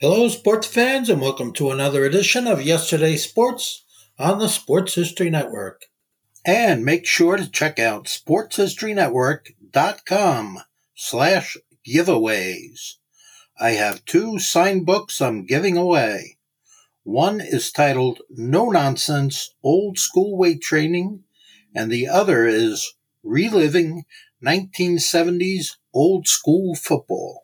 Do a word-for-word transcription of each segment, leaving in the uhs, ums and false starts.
Hello, sports fans, and welcome to another edition of Yesterday's Sports on the Sports History Network. And make sure to check out sportshistorynetwork.com slash giveaways. I have two signed books I'm giving away. One is titled No Nonsense Old School Weight Training, and the other is Reliving nineteen seventies Old School Football.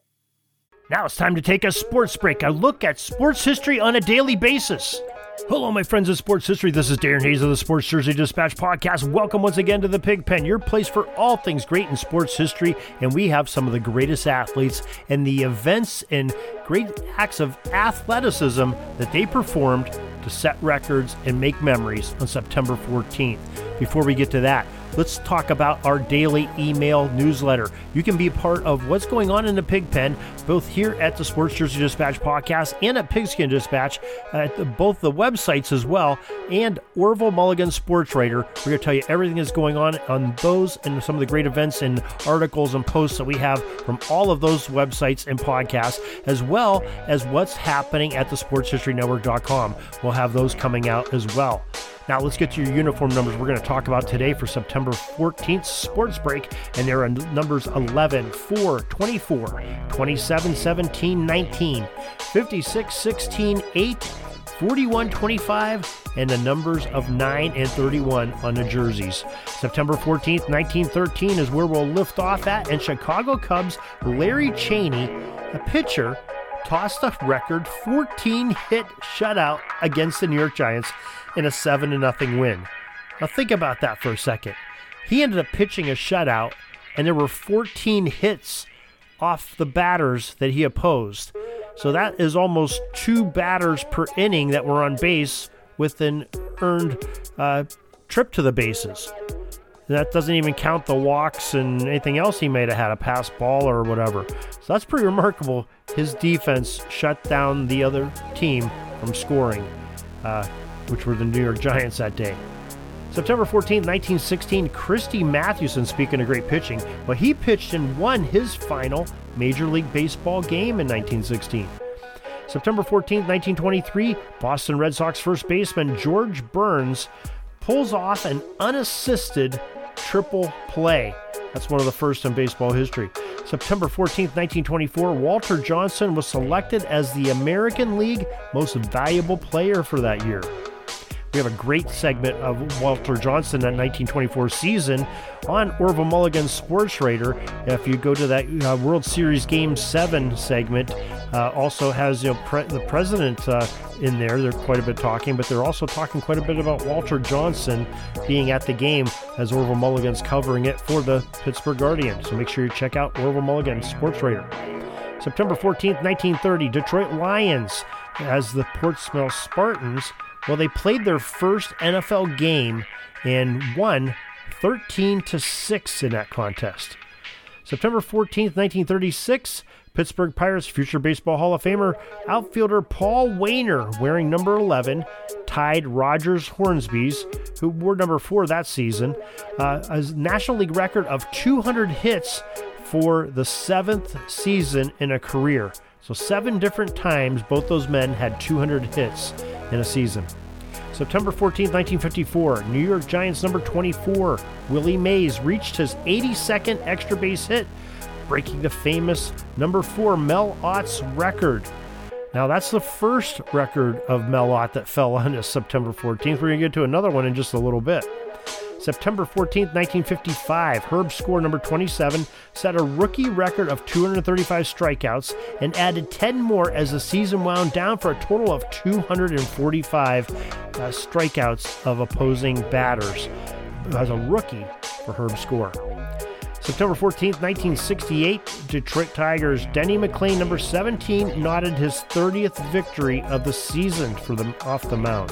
Now it's time to take a sports break, a look at sports history on a daily basis. Hello, my friends of sports history. This is Darren Hayes of the Sports Jersey Dispatch podcast. Welcome once again to the Pig Pen, your place for all things great in sports history. And we have some of the greatest athletes and the events and great acts of athleticism that they performed to set records and make memories on September fourteenth. Before we get to that, let's talk about our daily email newsletter. You can be a part of what's going on in the Pig Pen, both here at the Sports Jersey Dispatch podcast and at Pigskin Dispatch, at the, both the websites as well, and Orville Mulligan Sports Writer. We're going to tell you everything that's going on on those and some of the great events and articles and posts that we have from all of those websites and podcasts, as well as what's happening at the sports history network dot com. We'll have those coming out as well. Now let's get to your uniform numbers we're going to talk about today for September fourteenth sports break, and there are numbers eleven, four, twenty-four, twenty-seven, seventeen, nineteen, fifty-six, sixteen, eight, forty-one, twenty-five, and the numbers of nine and thirty-one on the jerseys. September fourteenth, nineteen thirteen is where we'll lift off at, and Chicago Cubs Larry Cheney, a pitcher, tossed a record fourteen-hit shutout against the New York Giants in a seven to nothing win. Now think about that for a second. He ended up pitching a shutout, and there were fourteen hits off the batters that he opposed. So that is almost two batters per inning that were on base with an earned uh, trip to the bases. And that doesn't even count the walks and anything else he may have had, a pass ball or whatever. So that's pretty remarkable. His defense shut down the other team from scoring, uh, which were the New York Giants that day. September fourteenth, nineteen sixteen, Christy Mathewson, speaking of great pitching, well, he pitched and won his final Major League Baseball game in nineteen sixteen. September fourteenth, nineteen twenty-three, Boston Red Sox first baseman George Burns pulls off an unassisted triple play. That's one of the first in baseball history. September fourteenth, nineteen twenty-four, Walter Johnson was selected as the American League Most Valuable Player for that year. We have a great segment of Walter Johnson that nineteen twenty-four season on Orville Mulligan Sports Writer. If you go to that uh, World Series Game seven segment, uh, also has you know pre- the president uh, in there. They're quite a bit talking, but they're also talking quite a bit about Walter Johnson being at the game as Orville Mulligan's covering it for the Pittsburgh Guardian. So make sure you check out Orville Mulligan Sports Writer. September fourteenth, nineteen thirty, Detroit Lions as the Portsmouth Spartans. Well, they played their first N F L game and won thirteen to six in that contest. September fourteenth, nineteen thirty-six, Pittsburgh Pirates future Baseball Hall of Famer outfielder Paul Waner, wearing number eleven, tied Rogers Hornsby's, who wore number four that season, uh, a National League record of two hundred hits for the seventh season in a career. So seven different times both those men had two hundred hits in a season. September fourteenth, nineteen fifty-four, New York Giants number twenty-four, Willie Mays, reached his eighty-second extra base hit, breaking the famous number four Mel Ott's record. Now that's the first record of Mel Ott that fell on this September fourteenth. We're going to get to another one in just a little bit. September fourteenth, nineteen fifty-five, Herb Score number twenty-seven set a rookie record of two hundred thirty-five strikeouts and added ten more as the season wound down for a total of two hundred forty-five uh, strikeouts of opposing batters as a rookie for Herb Score. September fourteenth, nineteen sixty-eight, Detroit Tigers Denny McLain number seventeen knotted his thirtieth victory of the season for them off the mound.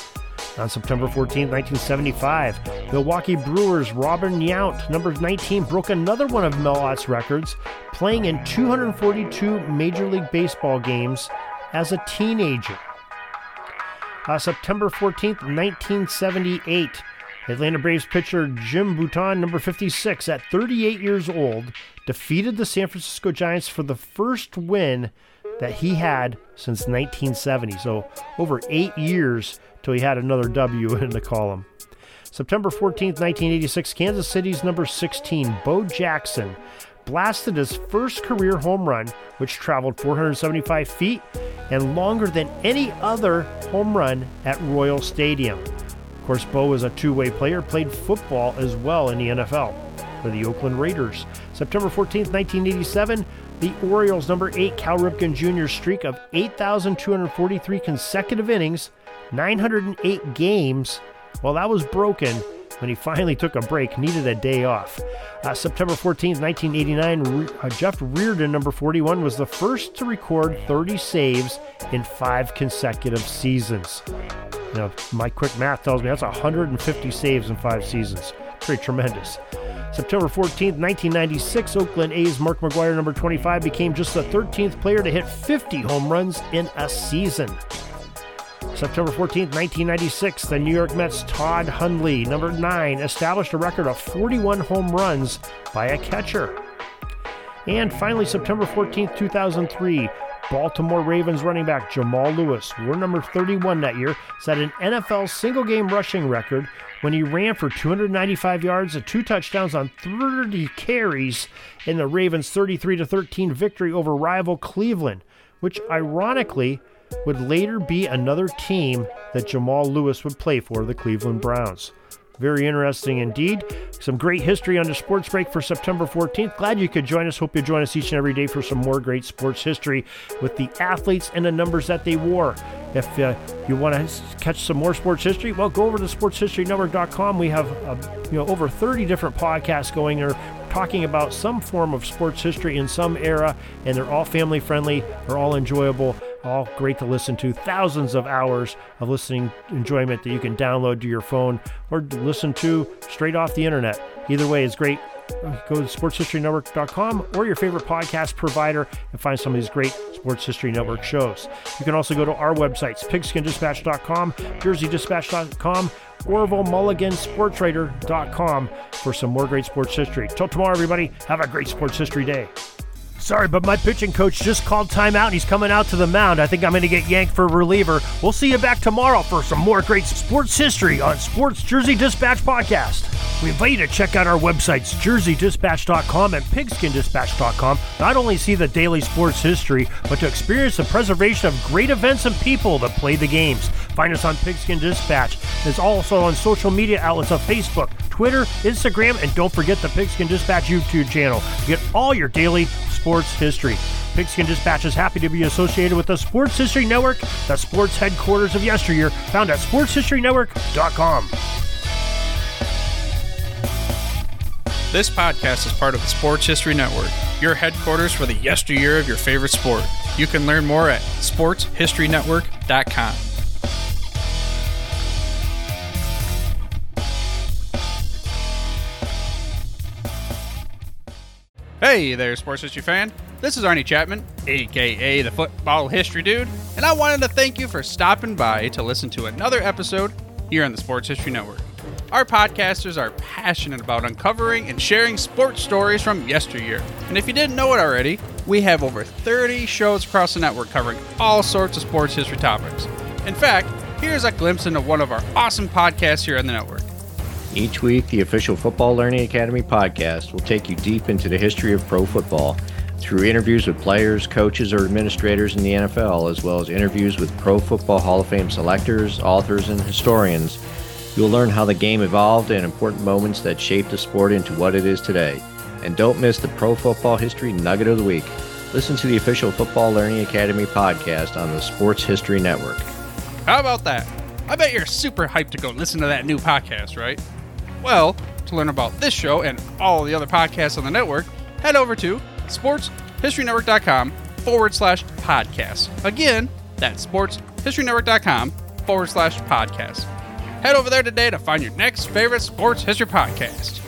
On September fourteenth, nineteen seventy-five, Milwaukee Brewers' Robin Yount, number nineteen, broke another one of Mel Ott's records, playing in two hundred forty-two Major League Baseball games as a teenager. Uh, September fourteenth, nineteen seventy-eight, Atlanta Braves pitcher Jim Bouton, number fifty-six, at thirty-eight years old, defeated the San Francisco Giants for the first win that he had since nineteen seventy. So over eight years till he had another W in the column. September fourteenth, nineteen eighty-six, Kansas City's number sixteen, Bo Jackson, blasted his first career home run, which traveled four hundred seventy-five feet and longer than any other home run at Royal Stadium. Of course, Bo was a two-way player, played football as well in the N F L for the Oakland Raiders. September fourteenth, nineteen eighty-seven, the Orioles' number eight, Cal Ripken Junior's streak of eight thousand two hundred forty-three consecutive innings, nine hundred eight games, well, that was broken when he finally took a break, needed a day off. Uh, September fourteenth, nineteen eighty-nine, uh, Jeff Reardon, number forty-one, was the first to record thirty saves in five consecutive seasons. You know, my quick math tells me that's one hundred fifty saves in five seasons. Pretty tremendous. September fourteenth, nineteen ninety-six, Oakland A's Mark McGwire, number twenty-five, became just the thirteenth player to hit fifty home runs in a season. September fourteenth, nineteen ninety-six, the New York Mets' Todd Hundley, number nine, established a record of forty-one home runs by a catcher. And finally, September fourteenth, two thousand three, Baltimore Ravens running back Jamal Lewis, wore number thirty-one that year, set an N F L single-game rushing record when he ran for two hundred ninety-five yards and two touchdowns on thirty carries in the Ravens' thirty-three to thirteen victory over rival Cleveland, which ironically would later be another team that Jamal Lewis would play for, the Cleveland Browns. Very interesting indeed. Some great history on the Sports Break for September fourteenth. Glad you could join us. Hope you join us each and every day for some more great sports history with the athletes and the numbers that they wore. If uh, you want to catch some more sports history, well, go over to sports history network dot com. We have uh, you know over thirty different podcasts going there talking about some form of sports history in some era, and they're all family friendly. They're all enjoyable. All great to listen to. Thousands of hours of listening enjoyment that you can download to your phone or listen to straight off the internet. Either way is great. Go to sports history network dot com or your favorite podcast provider and find some of these great Sports History Network shows. You can also go to our websites, pigskin dispatch dot com, jersey dispatch dot com, Orville Mulligan Sports Writer dot com for some more great sports history. Till tomorrow, everybody, have a great sports history day. Sorry, but my pitching coach just called timeout and he's coming out to the mound. I think I'm going to get yanked for a reliever. We'll see you back tomorrow for some more great sports history on Sports Jersey Dispatch Podcast. We invite you to check out our websites, jersey dispatch dot com and pigskin dispatch dot com. Not only see the daily sports history, but to experience the preservation of great events and people that play the games. Find us on Pigskin Dispatch. It's also on social media outlets of Facebook, Twitter, Instagram, and don't forget the Pigskin Dispatch YouTube channel. Get all your daily sports history. Pigskin Dispatch is happy to be associated with the Sports History Network, the sports headquarters of yesteryear, found at sports history network dot com. This podcast is part of the Sports History Network, your headquarters for the yesteryear of your favorite sport. You can learn more at sports history network dot com. Hey there, sports history fan. This is Arnie Chapman, aka the Football History Dude, and I wanted to thank you for stopping by to listen to another episode here on the Sports History Network. Our podcasters are passionate about uncovering and sharing sports stories from yesteryear. And if you didn't know it already, we have over thirty shows across the network covering all sorts of sports history topics. In fact, here's a glimpse into one of our awesome podcasts here on the network. Each week, the official Football Learning Academy podcast will take you deep into the history of pro football through interviews with players, coaches, or administrators in the N F L, as well as interviews with Pro Football Hall of Fame selectors, authors, and historians. You'll learn how the game evolved and important moments that shaped the sport into what it is today. And don't miss the Pro Football History Nugget of the Week. Listen to the official Football Learning Academy podcast on the Sports History Network. How about that? I bet you're super hyped to go listen to that new podcast, right? Well, to learn about this show and all the other podcasts on the network, head over to sports history network dot com forward slash podcast. Again, that's sports history network dot com forward slash podcast. Head over there today to find your next favorite sports history podcast.